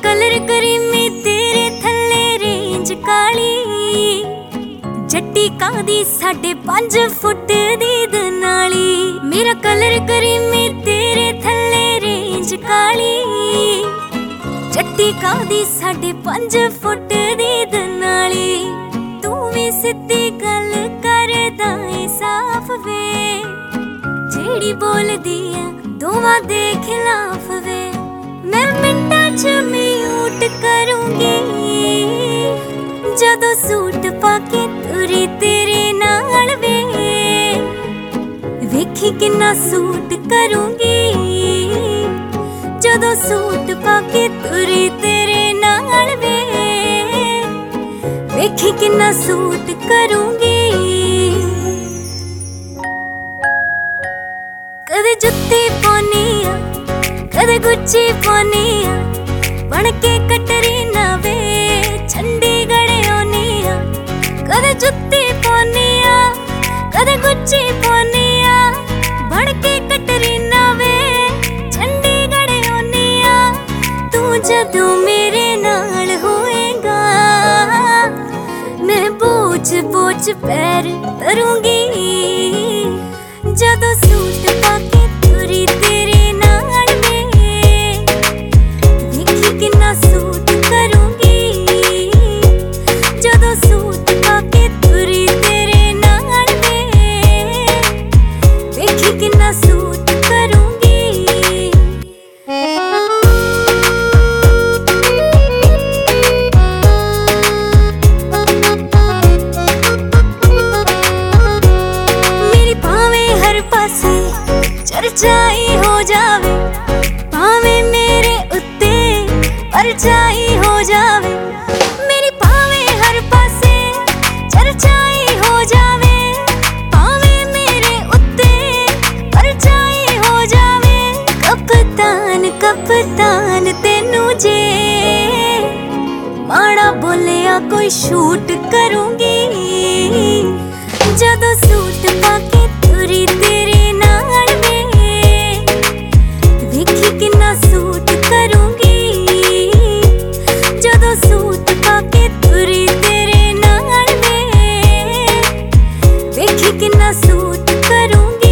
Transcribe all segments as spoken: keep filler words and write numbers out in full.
Colour creamy तेरे थल्ले range काली, जट्टी कादी साढ़े पांच फुट दी दनाली। मेरा कलर करीमी तेरे थल्ले रेंज काली, जट्टी कादी साढ़े पांच फुट दी दनाली। तू भी सिद्धी गल करदा ऐ साफ वे, जेड़ी बोलदी है दोवां दे खिलाफ वे। मैं मिंटां च म्यूट करूंगी जदों सूट पाके तुरी तेरे नाल वे। वेखी किन्ना सूट करूंगी जदों सूट पाके तुरी तेरे नाल वे। वेखी किन्ना सूट करूंगी। कदे जुत्ती पानी आ कदे गुच्ची पानी आ, बनके कटरीना वे चंडीगढ़ आनी आ। कदे जुत्ती पानी आ कदे गुच्ची पानी आ, बनके कटरीना वे चंडीगढ़ आनी आ। तू जदों मेरे नाल होएगा मैं बोझ बोझ पैर धरूंगी, जदों सूट पाके तुरी तेरे नाल वे। वेखी किन्ना सूट करूंगी जदों सूट पाके तुरी तेरे नाल वे। वेखी किन्ना सूट करूंगी। मेरी भावे हर पासे चर्चाई हो जावे, भावे मेरे उत्ते परचाई हो जावे। मेरी भावे हर पासे चर्चाई हो जावे, भावे मेरे उत्ते परचाई हो जावे। कप्तान कप्तान तेनू जे माड़ा बोलिया कोई शूट करूंगी, जदों सूट पाके तुरी तेरे नाल वे। वेखी किन्ना सूट करूंगी जदों सूट पाके तुरी तेरे नाल वे। वेखी किन्ना सूट करूंगी।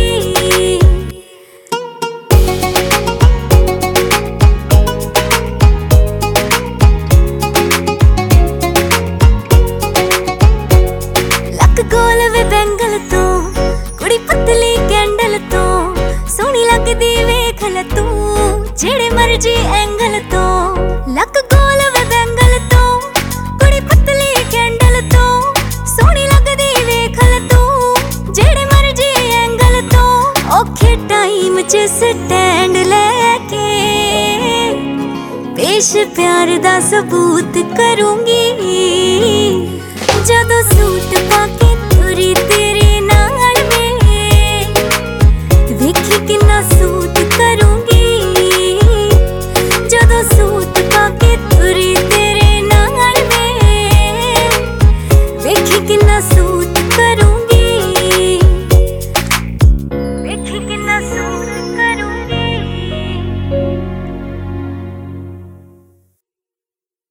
लक गोल वे बैंगल तो कुड़ी पतली कैंडल तो, सोहनी लगदी वेख ले तू जेड़े मर्जी एंगल तो। लक गोल वे बैंगल तो कुड़ी पतली कैंडल तो, सोहनी लगदी वेख ले तू जेड़े मर्जी एंगल तो। औखे टाइम च स्टैंड लेके पेश प्यार दा सबूत करूंगी,